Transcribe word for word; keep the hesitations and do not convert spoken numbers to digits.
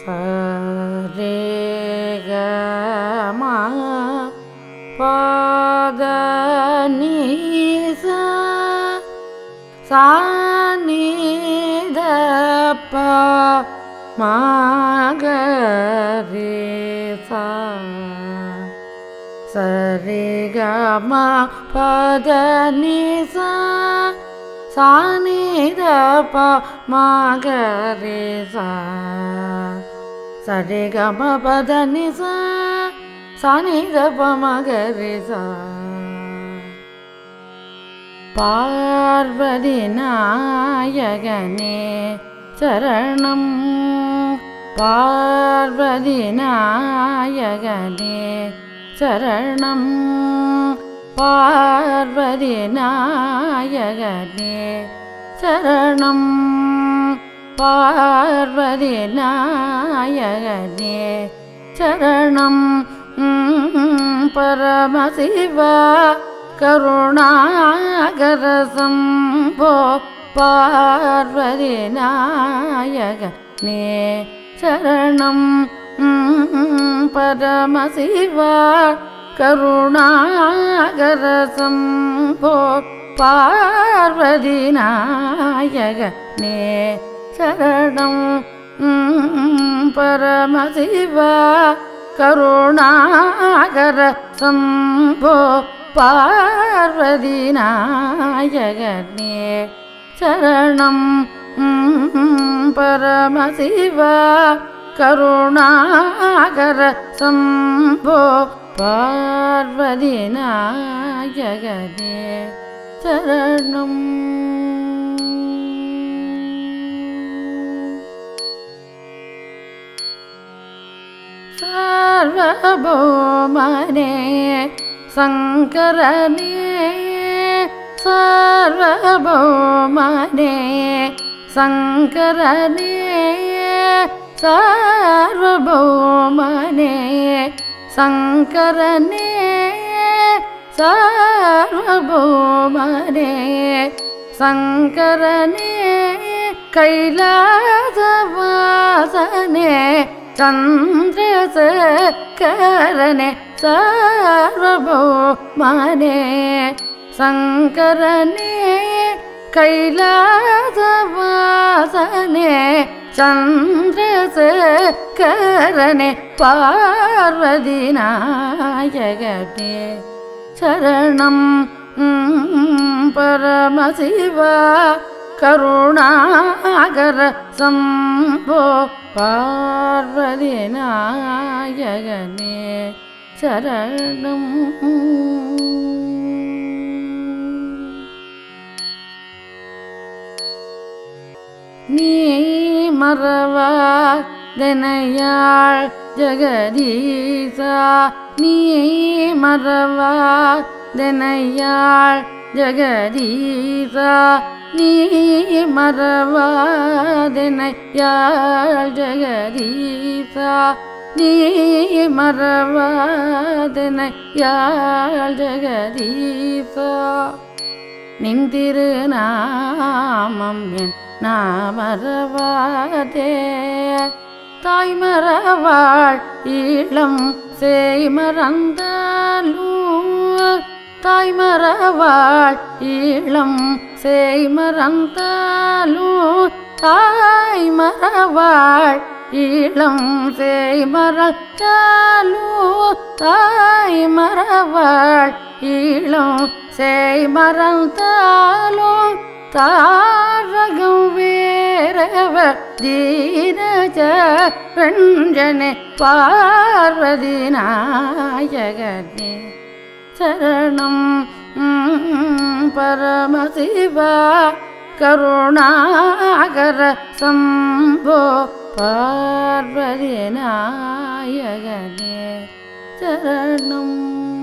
சரே க ம பத நீ ச சா நீ த ப ம க ரே சா சரே க ம பத நீ ச சா நீ த ப ம க ரே சா சரே க ம பத நீ ச சா நீ த ப ம க ரே சா. பார்வதி நாயகனே சரணம் பார்வதி நாயகனே சரணம் பார்வதி நாயகனே சரணம் பார்வதி நாயகனே சரணம் பரமசிவா கருணாகர சம்போ பார்வதி நாயகனே சரணம் பரமசிவா கருணாகர சம்போ பார்வதி நாயகனே சரணம் பரமசிவா கருணாகர சம்போ பார்வதி நாயகனே சரணம் பரமசிவா கருணாகர சம்போ பார்வதி நாயகனே சரணம். சார்வபௌமனே சங்கரனே சார்வபௌமனே சங்கரனே சார்வபௌமனே சங்கரனே சார்வபௌமனே சங்கரனே கைலாசவாசனே சந்திரசேகரனே சார்வபௌமனே சங்கரனே கைலாசவாசனே சந்திரசேகரனே பார்வதி நாயகனே சரணம் பரமசிவா கருணாகர சம்போ பார்வதி நாயகனே சரணம். நீ மறவாதெனையாள் ஜெகதீசா நீ மறவாதெனையாள் ஜெகதீசா நீ மறவாதெனையாள் ஜெகதீசா நீ மறவாதெனையாள் ஜெகதீசா நின் திருநாமம் என் நாமறவாதே தாய் மறவாள் இளம் சேய் மறந்தாலும் தாய் மறவாள் இளம் சேய் மறந்தாலும் தாய் மறவாள் இளம் சேய் மறந்தாலும் தாய் மறவாள் இளம் சேய் மறந்தாலும் தாரகம் வேறவர் தீனஜரஞ்சனே பார்வதி நாயகனே சரணம் பரமசிவா கருணாகர சம்போ பார்வதி நாயகனே சரணம்.